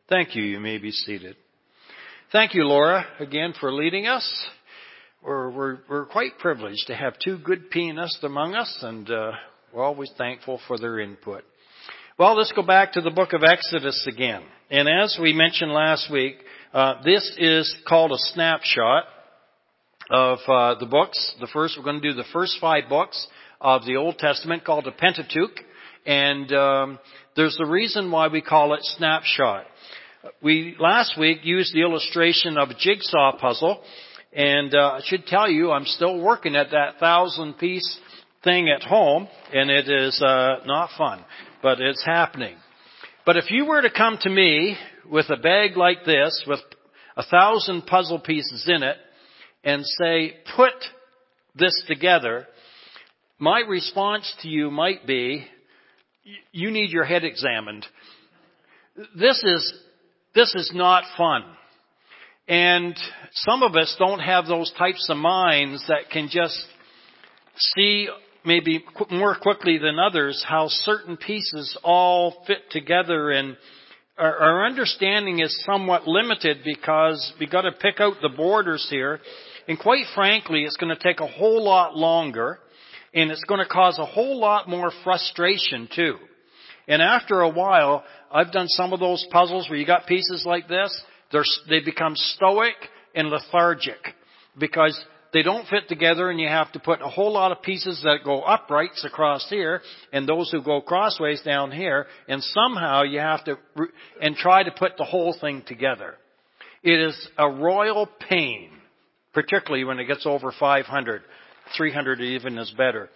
Thank you. You may be seated. Thank you, Laura, again for leading us. We're quite privileged to have two good pianists among us, and we're always thankful for their input. Well, let's go back to the book of Exodus again. And as we mentioned last week, this is called a snapshot of the books. We're going to do the first 5 books of the Old Testament, called the Pentateuch. And there's a reason why we call it snapshot. We last week used the illustration of a jigsaw puzzle, and I should tell you I'm still working at that 1,000-piece thing at home, and it is not fun, but it's happening. But if you were to come to me with a bag like this with 1,000 puzzle pieces in it and say, put this together, my response to you might be, you need your head examined. This is not fun. And some of us don't have those types of minds that can just see maybe more quickly than others how certain pieces all fit together, and our understanding is somewhat limited because we got to pick out the borders here. And quite frankly, it's going to take a whole lot longer, and it's going to cause a whole lot more frustration too. And after a while, I've done some of those puzzles where you got pieces like this. They become stoic and lethargic because they don't fit together, and you have to put a whole lot of pieces that go uprights across here and those who go crossways down here, and somehow you have to and try to put the whole thing together. It is a royal pain, particularly when it gets over 500. 300 even is better.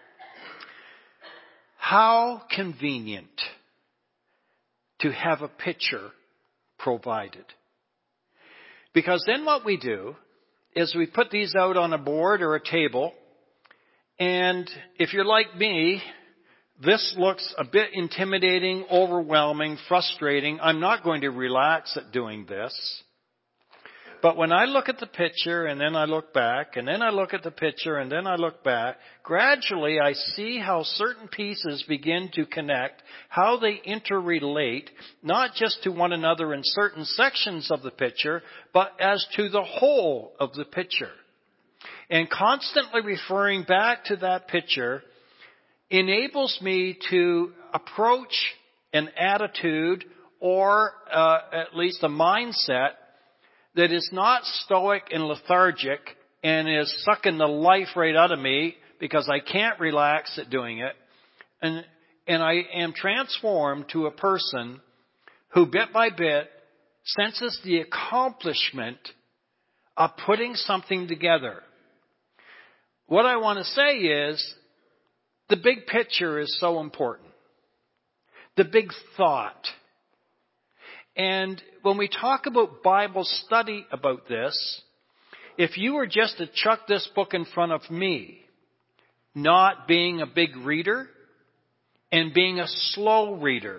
How convenient to have a picture provided. Because then what we do is we put these out on a board or a table, and if you're like me, this looks a bit intimidating, overwhelming, frustrating. I'm not going to relax at doing this. But when I look at the picture and then I look back, and then I look at the picture and then I look back, gradually I see how certain pieces begin to connect, how they interrelate, not just to one another in certain sections of the picture, but as to the whole of the picture. And constantly referring back to that picture enables me to approach an attitude or at least a mindset that is not stoic and lethargic and is sucking the life right out of me because I can't relax at doing it. And I am transformed to a person who bit by bit senses the accomplishment of putting something together. What I want to say is the big picture is so important. The big thought. And when we talk about Bible study about this, if you were just to chuck this book in front of me, not being a big reader and being a slow reader,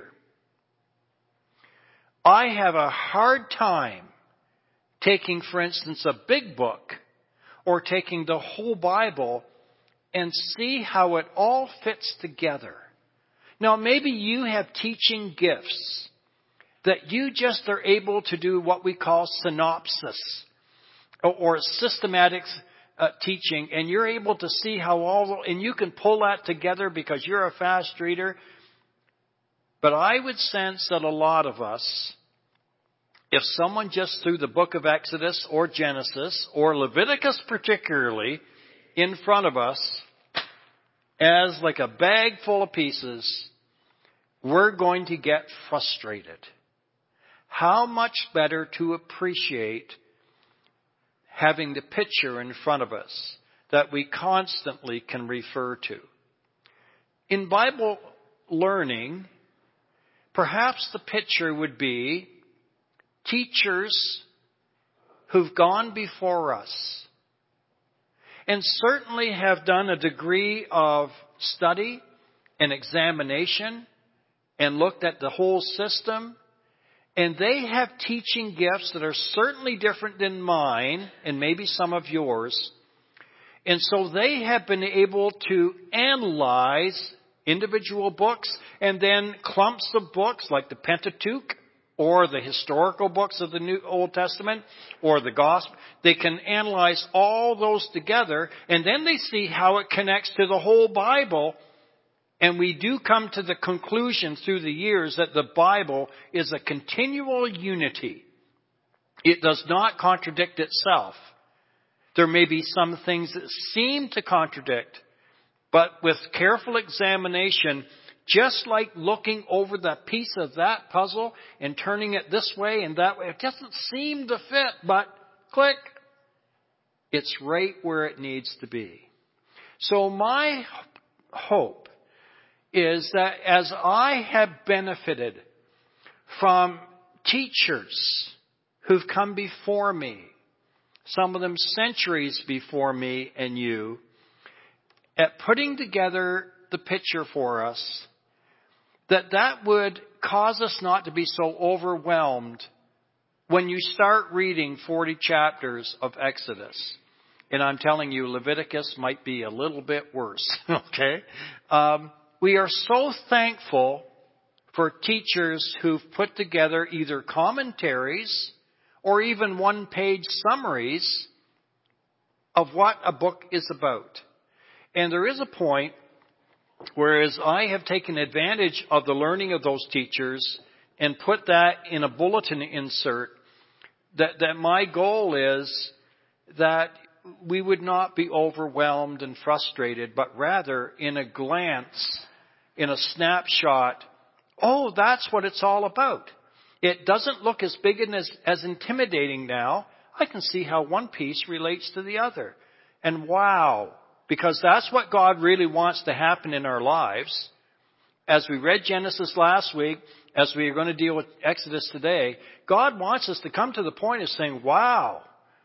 I have a hard time taking, for instance, a big book or taking the whole Bible and see how it all fits together. Now, maybe you have teaching gifts that you just are able to do what we call synopsis or systematic teaching, and you're able to see how and you can pull that together because you're a fast reader. But I would sense that a lot of us, if someone just threw the book of Exodus or Genesis or Leviticus particularly in front of us as like a bag full of pieces, we're going to get frustrated. How much better to appreciate having the picture in front of us that we constantly can refer to. In Bible learning, perhaps the picture would be teachers who've gone before us and certainly have done a degree of study and examination and looked at the whole system. And they have teaching gifts that are certainly different than mine and maybe some of yours. And so they have been able to analyze individual books and then clumps of books like the Pentateuch or the historical books of the New Old Testament, or the Gospel. They can analyze all those together, and then they see how it connects to the whole Bible. And we do come to the conclusion through the years that the Bible is a continual unity. It does not contradict itself. There may be some things that seem to contradict, but with careful examination, just like looking over that piece of that puzzle and turning it this way and that way, it doesn't seem to fit, but click, it's right where it needs to be. So my hope is that as I have benefited from teachers who've come before me, some of them centuries before me and you, at putting together the picture for us, that would cause us not to be so overwhelmed when you start reading 40 chapters of Exodus. And I'm telling you, Leviticus might be a little bit worse, okay? We are so thankful for teachers who've put together either commentaries or even one-page summaries of what a book is about. And there is a point, whereas I have taken advantage of the learning of those teachers and put that in a bulletin insert, that my goal is that we would not be overwhelmed and frustrated, but rather in a glance, in a snapshot, oh, that's what it's all about. It doesn't look as big and as intimidating now. I can see how one piece relates to the other. And wow, because that's what God really wants to happen in our lives. As we read Genesis last week, as we are going to deal with Exodus today, God wants us to come to the point of saying, wow,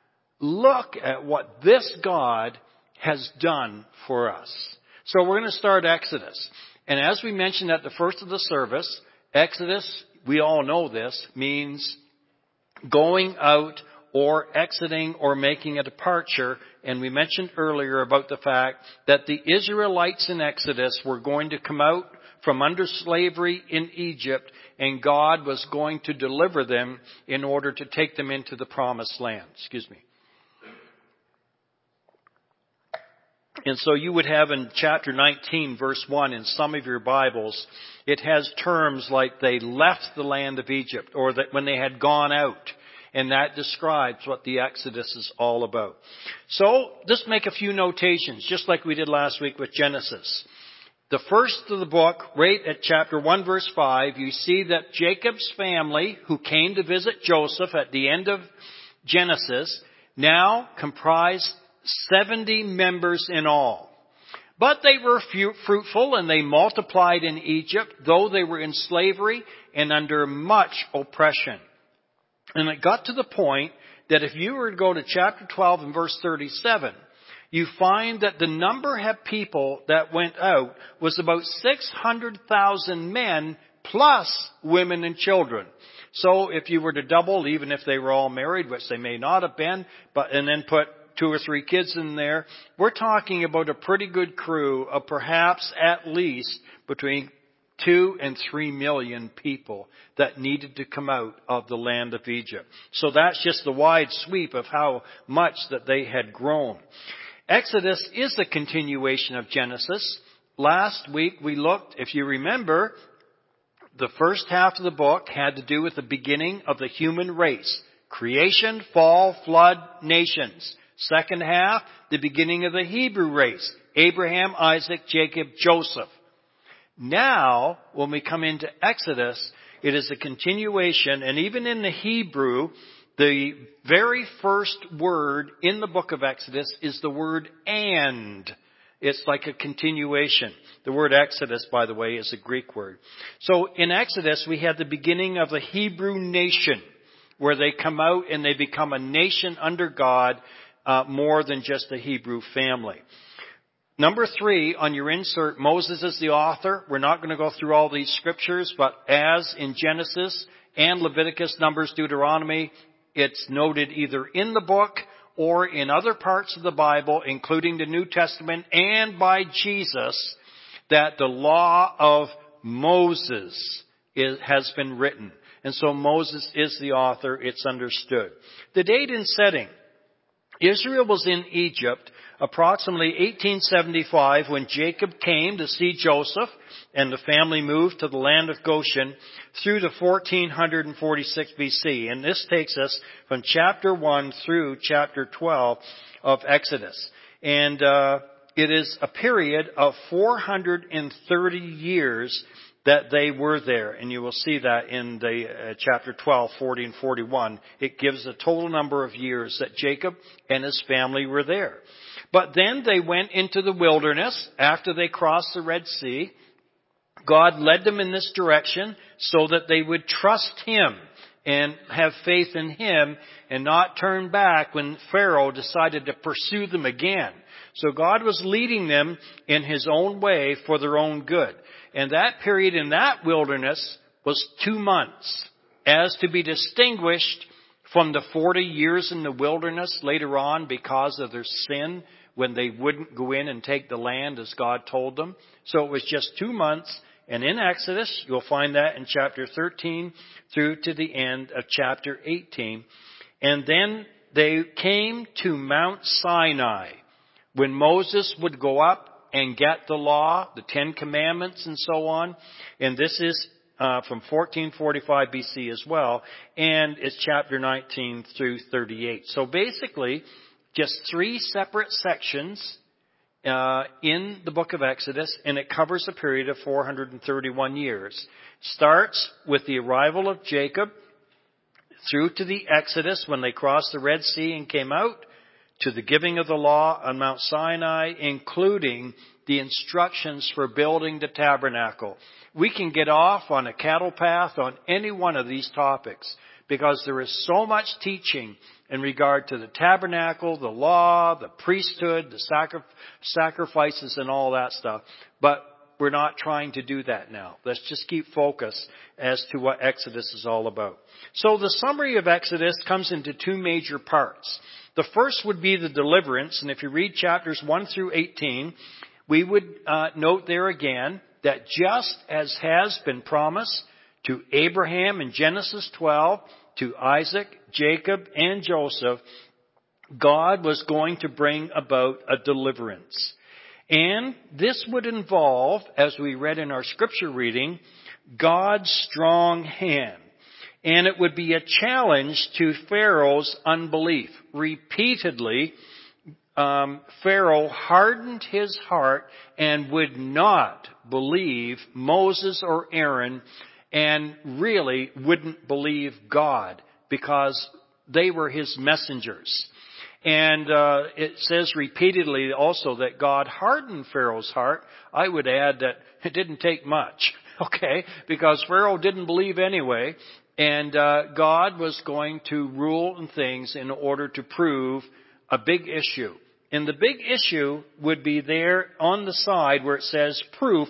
look at what this God has done for us. So we're going to start Exodus. And as we mentioned at the first of the service, Exodus, we all know this, means going out or exiting or making a departure. And we mentioned earlier about the fact that the Israelites in Exodus were going to come out from under slavery in Egypt, and God was going to deliver them in order to take them into the promised land. And so you would have in chapter 19, verse 1, in some of your Bibles, it has terms like they left the land of Egypt, or that when they had gone out. And that describes what the Exodus is all about. So, just make a few notations, just like we did last week with Genesis. The first of the book, right at chapter 1, verse 5, you see that Jacob's family, who came to visit Joseph at the end of Genesis, now comprised 70 members in all. But they were fruitful and they multiplied in Egypt, though they were in slavery and under much oppression. And it got to the point that if you were to go to chapter 12 and verse 37, you find that the number of people that went out was about 600,000 men plus women and children. So if you were to double, even if they were all married, which they may not have been, and then put 2 or 3 kids in there, we're talking about a pretty good crew of perhaps at least between 2 and 3 million people that needed to come out of the land of Egypt. So that's just the wide sweep of how much that they had grown. Exodus is a continuation of Genesis. Last week we looked, if you remember, the first half of the book had to do with the beginning of the human race. Creation, fall, flood, nations. Second half, the beginning of the Hebrew race. Abraham, Isaac, Jacob, Joseph. Now, when we come into Exodus, it is a continuation, and even in the Hebrew, the very first word in the book of Exodus is the word and. It's like a continuation. The word Exodus, by the way, is a Greek word. So in Exodus, we had the beginning of the Hebrew nation, where they come out and they become a nation under God, more than just a Hebrew family. Number 3, on your insert, Moses is the author. We're not going to go through all these scriptures, but as in Genesis and Leviticus, Numbers, Deuteronomy, it's noted either in the book or in other parts of the Bible, including the New Testament and by Jesus, that the law of Moses has been written. And so Moses is the author, it's understood. The date and setting. Israel was in Egypt approximately 1875 when Jacob came to see Joseph, and the family moved to the land of Goshen through to 1446 BC. And this takes us from chapter 1 through chapter 12 of Exodus. And it is a period of 430 years that they were there. And you will see that in the chapter 12, 40 and 41. It gives the total number of years that Jacob and his family were there. But then they went into the wilderness after they crossed the Red Sea. God led them in this direction so that they would trust Him and have faith in Him and not turn back when Pharaoh decided to pursue them again. So God was leading them in His own way for their own good. And that period in that wilderness was 2 months, as to be distinguished from the 40 years in the wilderness later on because of their sin when they wouldn't go in and take the land as God told them. So it was just 2 months. And in Exodus, you'll find that in chapter 13 through to the end of chapter 18. And then they came to Mount Sinai when Moses would go up and get the law, the 10 Commandments and so on. And this is from 1445 BC as well. And it's chapter 19 through 38. So basically, just 3 separate sections in the book of Exodus, and it covers a period of 431 years. Starts with the arrival of Jacob through to the Exodus when they crossed the Red Sea and came out, to the giving of the law on Mount Sinai, including the instructions for building the tabernacle. We can get off on a cattle path on any one of these topics because there is so much teaching in regard to the tabernacle, the law, the priesthood, the sacrifices and all that stuff. But we're not trying to do that now. Let's just keep focus as to what Exodus is all about. So the summary of Exodus comes into 2 major parts. The first would be the deliverance. And if you read chapters 1 through 18, we would note there again that just as has been promised to Abraham in Genesis 12, to Isaac, Jacob, and Joseph, God was going to bring about a deliverance. And this would involve, as we read in our scripture reading, God's strong hand. And it would be a challenge to Pharaoh's unbelief. Repeatedly, Pharaoh hardened his heart and would not believe Moses or Aaron, and really wouldn't believe God because they were His messengers. And it says repeatedly also that God hardened Pharaoh's heart. I would add that it didn't take much, okay, because Pharaoh didn't believe anyway. And God was going to rule in things in order to prove a big issue. And the big issue would be there on the side where it says proof,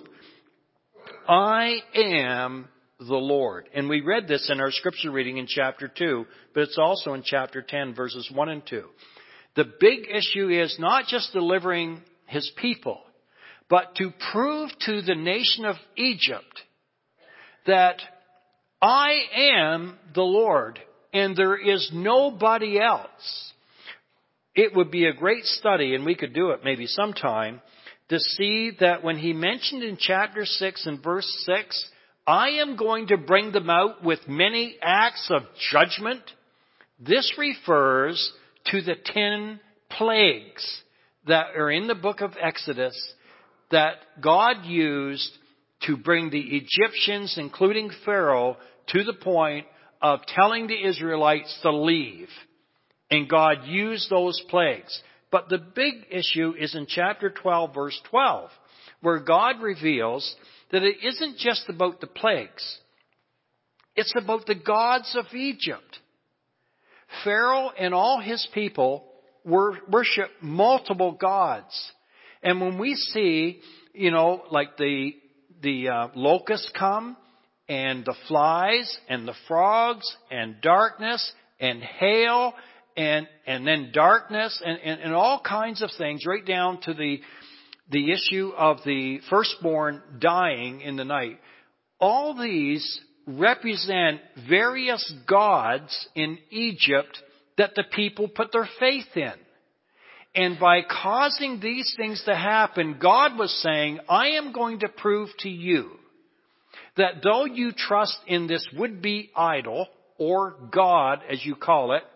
I am the Lord. And we read this in our scripture reading in chapter 2, but it's also in chapter 10, verses 1 and 2. The big issue is not just delivering His people, but to prove to the nation of Egypt that I am the Lord and there is nobody else. It would be a great study, and we could do it maybe sometime, to see that when He mentioned in chapter 6 and verse 6, I am going to bring them out with many acts of judgment. This refers to the 10 plagues that are in the book of Exodus that God used to bring the Egyptians, including Pharaoh, to the point of telling the Israelites to leave. And God used those plagues. But the big issue is in chapter 12, verse 12, where God reveals that it isn't just about the plagues. It's about the gods of Egypt. Pharaoh and all his people worship multiple gods. And when we see, like the locusts come, and the flies, and the frogs, and darkness, and hail, and then darkness, and all kinds of things, right down to the issue of the firstborn dying in the night. All these represent various gods in Egypt that the people put their faith in. And by causing these things to happen, God was saying, I am going to prove to you that though you trust in this would-be idol, or God as you call it,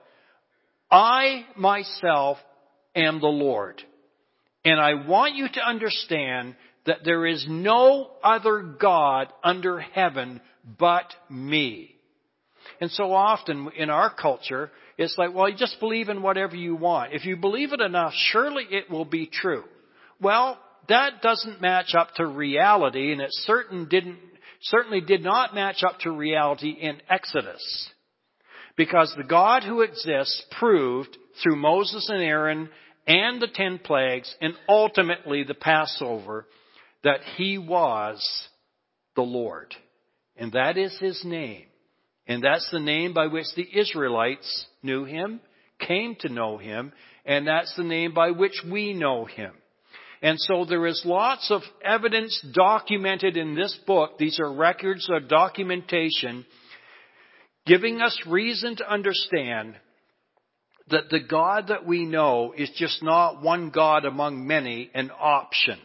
I myself am the Lord. And I want you to understand that there is no other God under heaven but me. And so often in our culture, it's like, well, you just believe in whatever you want. If you believe it enough, surely it will be true. Well, that doesn't match up to reality, and it certainly did not match up to reality in Exodus. Because the God who exists proved through Moses and Aaron and the 10 plagues and ultimately the Passover that He was the Lord. And that is His name. And that's the name by which the Israelites knew Him, came to know Him, and that's the name by which we know Him. And so there is lots of evidence documented in this book. These are records of documentation giving us reason to understand that the God that we know is just not one God among many, an option.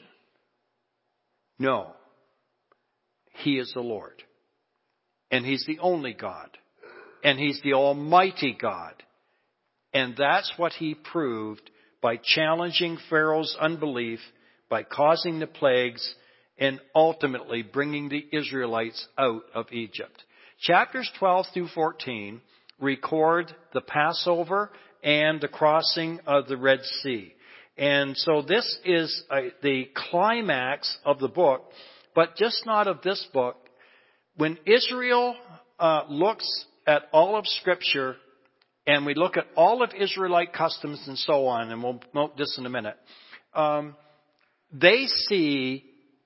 No. He is the Lord. And He's the only God. And He's the Almighty God. And that's what He proved by challenging Pharaoh's unbelief, by causing the plagues, and ultimately bringing the Israelites out of Egypt. Chapters 12 through 14 record the Passover and the crossing of the Red Sea. And so this is the climax of the book, but just not of this book. When Israel looks at all of Scripture, and we look at all of Israelite customs and so on, and we'll note this in a minute, they see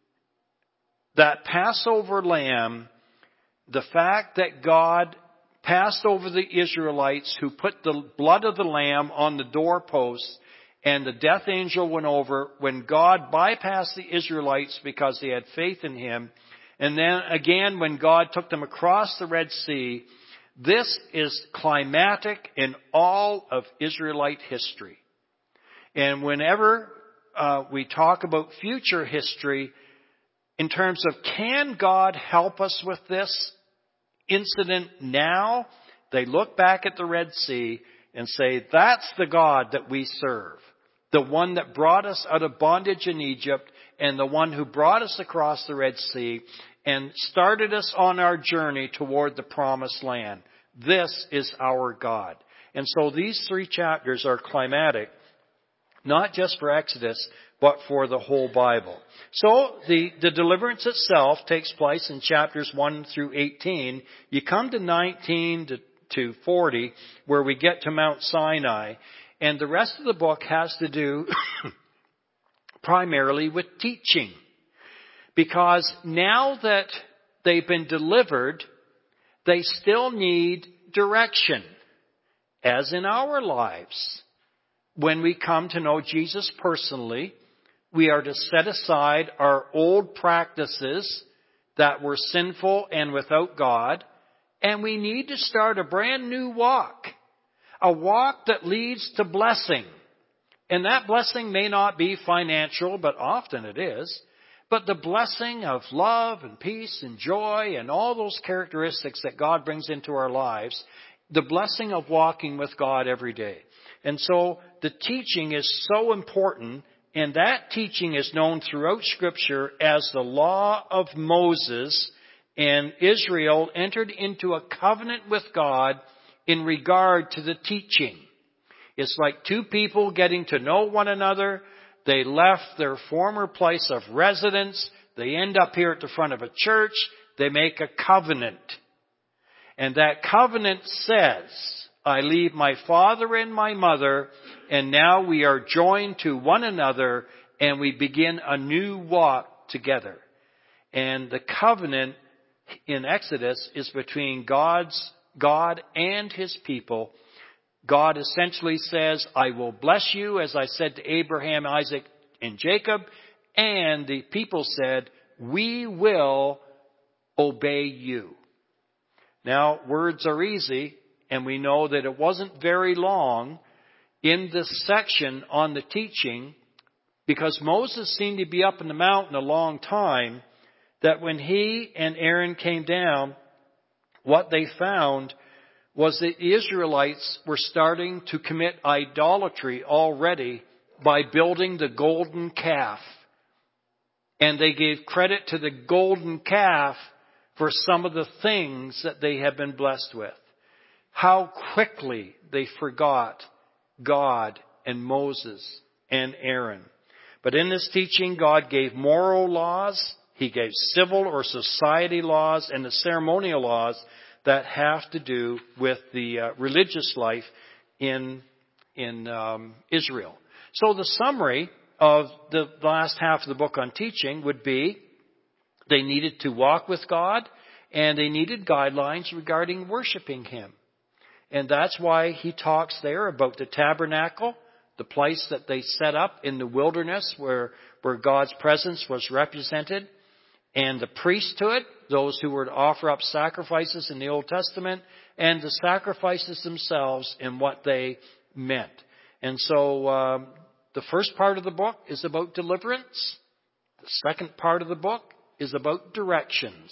that Passover lamb, the fact that God passed over the Israelites who put the blood of the lamb on the doorposts, and the death angel went over when God bypassed the Israelites because they had faith in Him. And then again, when God took them across the Red Sea, this is climatic in all of Israelite history. And whenever we talk about future history, in terms of can God help us with this incident now, they look back at the Red Sea and say, that's the God that we serve. The one that brought us out of bondage in Egypt, and the one who brought us across the Red Sea and started us on our journey toward the promised land. This is our God. And so these 3 chapters are climatic, not just for Exodus, but for the whole Bible. So the deliverance itself takes place in chapters 1 through 18. You come to 19 to 40, where we get to Mount Sinai. And the rest of the book has to do primarily with teaching. Because now that they've been delivered, they still need direction, as in our lives. When we come to know Jesus personally, we are to set aside our old practices that were sinful and without God, and we need to start a brand new walk. A walk that leads to blessing. And that blessing may not be financial, but often it is. But the blessing of love and peace and joy and all those characteristics that God brings into our lives, the blessing of walking with God every day. And so the teaching is so important, and that teaching is known throughout Scripture as the law of Moses, and Israel entered into a covenant with God in regard to the teaching. It's like 2 people getting to know one another. They left their former place of residence. They end up here at the front of a church. They make a covenant. And that covenant says, I leave my father and my mother, and now we are joined to one another, and we begin a new walk together. And the covenant in Exodus is between God and His people. God essentially says, I will bless you, as I said to Abraham, Isaac, and Jacob. And the people said, we will obey you. Now, words are easy, and we know that it wasn't very long in this section on the teaching, because Moses seemed to be up in the mountain a long time, that when he and Aaron came down, what they found was that the Israelites were starting to commit idolatry already by building the golden calf. And they gave credit to the golden calf for some of the things that they had been blessed with. How quickly they forgot God and Moses and Aaron. But in this teaching, God gave moral laws, He gave civil or society laws, and the ceremonial laws that have to do with the religious life in Israel. So the summary of the last half of the book on teaching would be they needed to walk with God, and they needed guidelines regarding worshiping Him. And that's why he talks there about the tabernacle, the place that they set up in the wilderness where God's presence was represented, and the priesthood, those who were to offer up sacrifices in the Old Testament, and the sacrifices themselves and what they meant. And so the first part of the book is about deliverance. The second part of the book is about directions.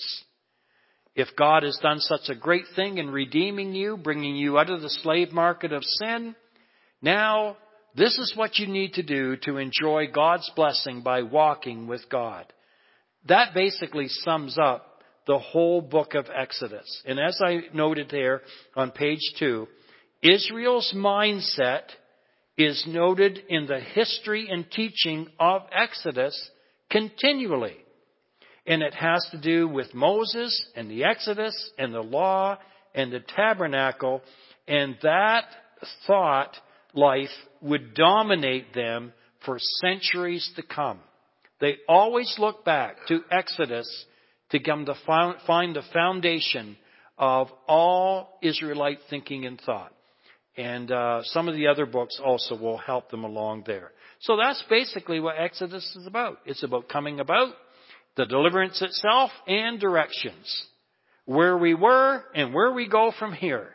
If God has done such a great thing in redeeming you, bringing you out of the slave market of sin, now this is what you need to do to enjoy God's blessing by walking with God. That basically sums up the whole book of Exodus. And as I noted there on page 2, Israel's mindset is noted in the history and teaching of Exodus continually. And it has to do with Moses and the Exodus and the law and the tabernacle. And that thought life would dominate them for centuries to come. They always look back to Exodus to come to find the foundation of all Israelite thinking and thought. And some of the other books also will help them along there. So that's basically what Exodus is about. It's about coming about, the deliverance itself, and directions. Where we were and where we go from here.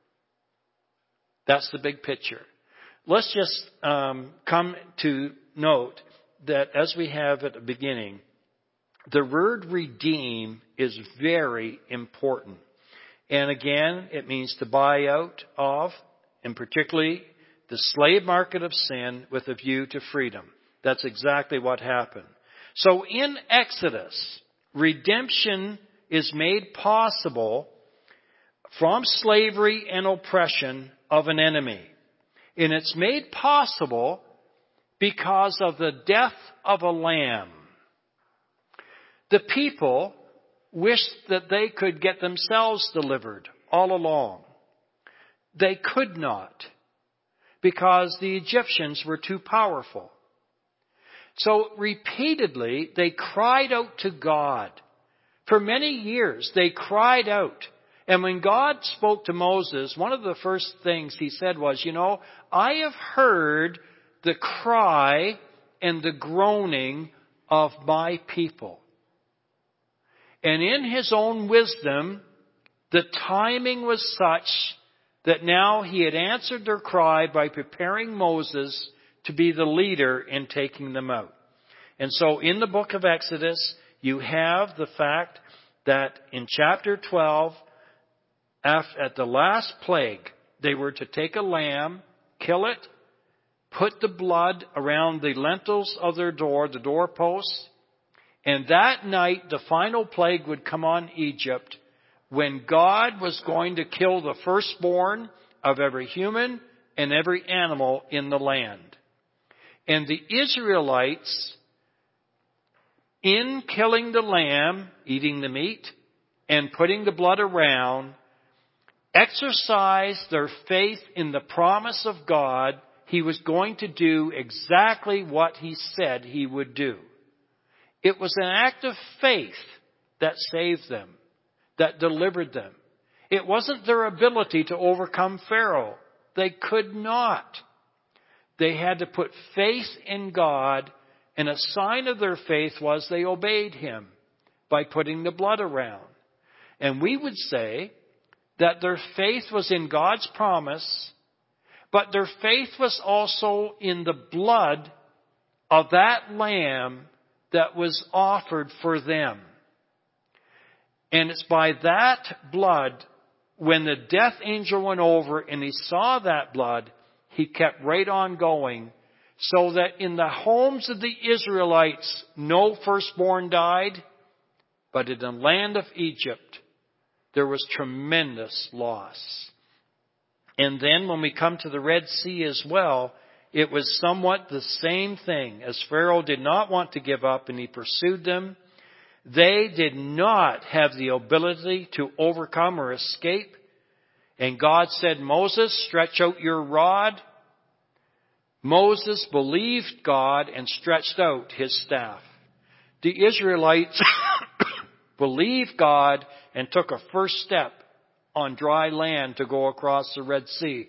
That's the big picture. Let's just come to note that as we have at the beginning, the word redeem is very important. And again, it means to buy out of, and particularly the slave market of sin with a view to freedom. That's exactly what happened. So in Exodus, redemption is made possible from slavery and oppression of an enemy. And it's made possible because of the death of a lamb. The people wished that they could get themselves delivered all along. They could not, because the Egyptians were too powerful. So repeatedly, they cried out to God. For many years, they cried out. And when God spoke to Moses, one of the first things he said was, I have heard the cry and the groaning of my people. And in his own wisdom, the timing was such that now he had answered their cry by preparing Moses to be the leader in taking them out. And so in the book of Exodus, you have the fact that in chapter 12, at the last plague, they were to take a lamb, kill it, put the blood around the lintels of their door, the doorposts, and that night the final plague would come on Egypt when God was going to kill the firstborn of every human and every animal in the land. And the Israelites, in killing the lamb, eating the meat, and putting the blood around, exercised their faith in the promise of God. He was going to do exactly what He said He would do. It was an act of faith that saved them, that delivered them. It wasn't their ability to overcome Pharaoh. They could not. They had to put faith in God, and a sign of their faith was they obeyed Him by putting the blood around. And we would say that their faith was in God's promise, but their faith was also in the blood of that lamb that was offered for them. And it's by that blood, when the death angel went over and he saw that blood, he kept right on going, so that in the homes of the Israelites, no firstborn died, but in the land of Egypt, there was tremendous loss. And then when we come to the Red Sea as well, it was somewhat the same thing. As Pharaoh did not want to give up and he pursued them, they did not have the ability to overcome or escape. And God said, Moses, stretch out your rod. Moses believed God and stretched out his staff. The Israelites believed God and took a first step on dry land to go across the Red Sea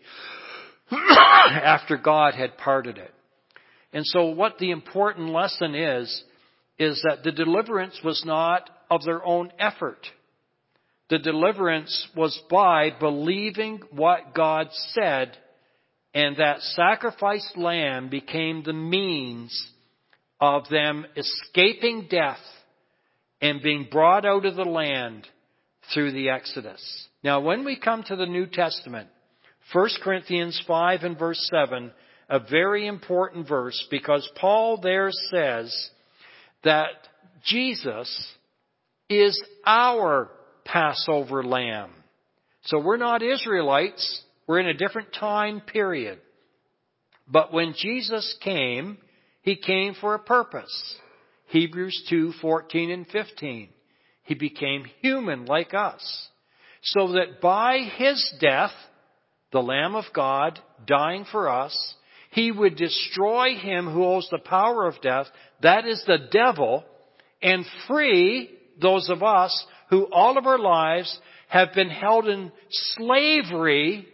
after God had parted it. And so what the important lesson is that the deliverance was not of their own effort. The deliverance was by believing what God said, and that sacrificed lamb became the means of them escaping death and being brought out of the land through the Exodus. Now, when we come to the New Testament, 1 Corinthians 5 and verse 7, a very important verse, because Paul there says that Jesus is our Passover lamb. So we're not Israelites. We're in a different time period. But when Jesus came, he came for a purpose. Hebrews 2:14 and 15. He became human like us, so that by his death, the Lamb of God dying for us, he would destroy him who holds the power of death, that is the devil, and free those of us who all of our lives have been held in slavery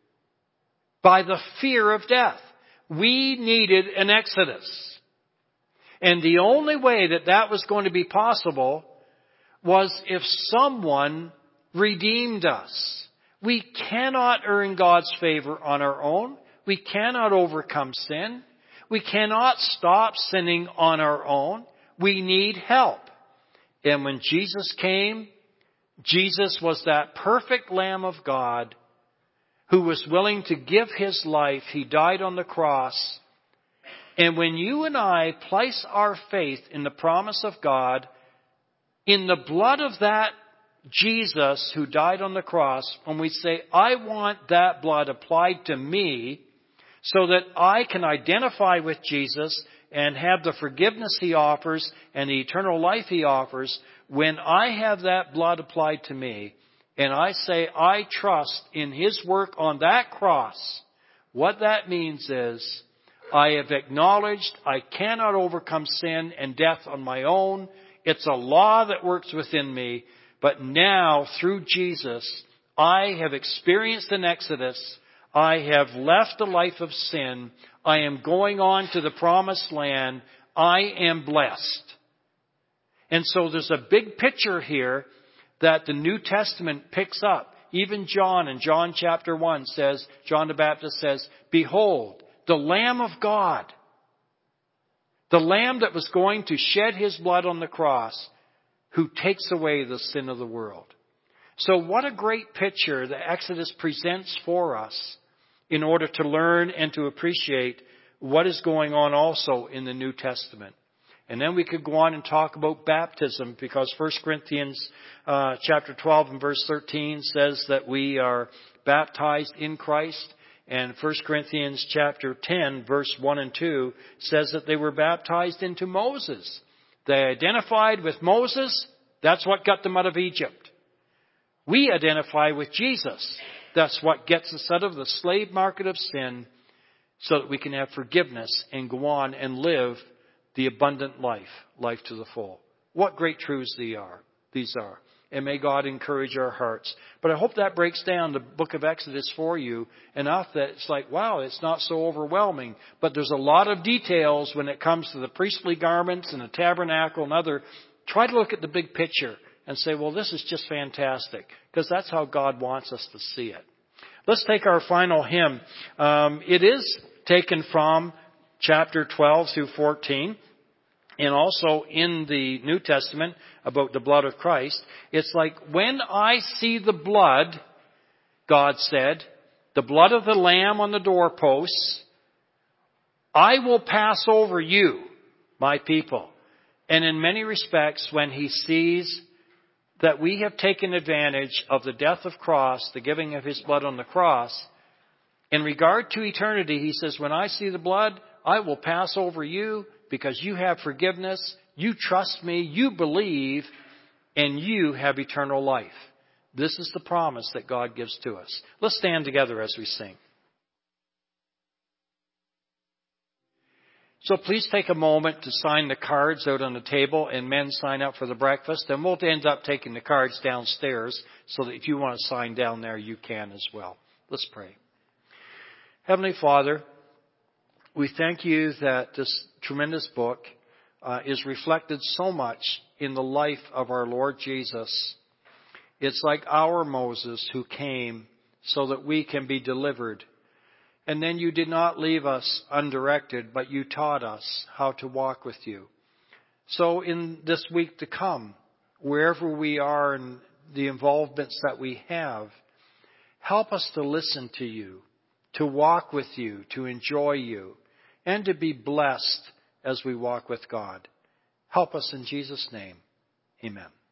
by the fear of death. We needed an exodus. And the only way that that was going to be possible was if someone redeemed us. We cannot earn God's favor on our own. We cannot overcome sin. We cannot stop sinning on our own. We need help. And when Jesus came, Jesus was that perfect Lamb of God who was willing to give his life. He died on the cross. And when you and I place our faith in the promise of God, in the blood of that Jesus who died on the cross, when we say, I want that blood applied to me so that I can identify with Jesus and have the forgiveness he offers and the eternal life he offers, when I have that blood applied to me and I say I trust in his work on that cross, what that means is I have acknowledged I cannot overcome sin and death on my own. It's a law that works within me. But now, through Jesus, I have experienced an exodus. I have left a life of sin. I am going on to the promised land. I am blessed. And so there's a big picture here that the New Testament picks up. Even John in John chapter 1 says, John the Baptist says, behold, the Lamb of God. The Lamb that was going to shed his blood on the cross, who takes away the sin of the world. So what a great picture the Exodus presents for us in order to learn and to appreciate what is going on also in the New Testament. And then we could go on and talk about baptism, because 1 Corinthians chapter 12 and verse 13 says that we are baptized in Christ. And 1 Corinthians chapter 10 verse 1 and 2 says that they were baptized into Moses. They identified with Moses. That's what got them out of Egypt. We identify with Jesus. That's what gets us out of the slave market of sin, so that we can have forgiveness and go on and live the abundant life, life to the full. What great truths these are. And may God encourage our hearts. But I hope that breaks down the book of Exodus for you enough that it's like, wow, it's not so overwhelming. But there's a lot of details when it comes to the priestly garments and the tabernacle and other. Try to look at the big picture and say, well, this is just fantastic, because that's how God wants us to see it. Let's take our final hymn. It is taken from chapter 12 through 14, and also in the New Testament about the blood of Christ. It's like, when I see the blood, God said, the blood of the Lamb on the doorposts, I will pass over you, my people. And in many respects, when he sees that we have taken advantage of the death of cross, the giving of his blood on the cross, in regard to eternity, he says, when I see the blood, I will pass over you because you have forgiveness, you trust me, you believe, and you have eternal life. This is the promise that God gives to us. Let's stand together as we sing. So please take a moment to sign the cards out on the table, and men sign up for the breakfast. And we'll end up taking the cards downstairs so that if you want to sign down there, you can as well. Let's pray. Heavenly Father, we thank you that this tremendous book is reflected so much in the life of our Lord Jesus. It's like our Moses who came so that we can be delivered. And then you did not leave us undirected, but you taught us how to walk with you. So in this week to come, wherever we are in the involvements that we have, help us to listen to you, to walk with you, to enjoy you, and to be blessed as we walk with God. Help us in Jesus' name. Amen.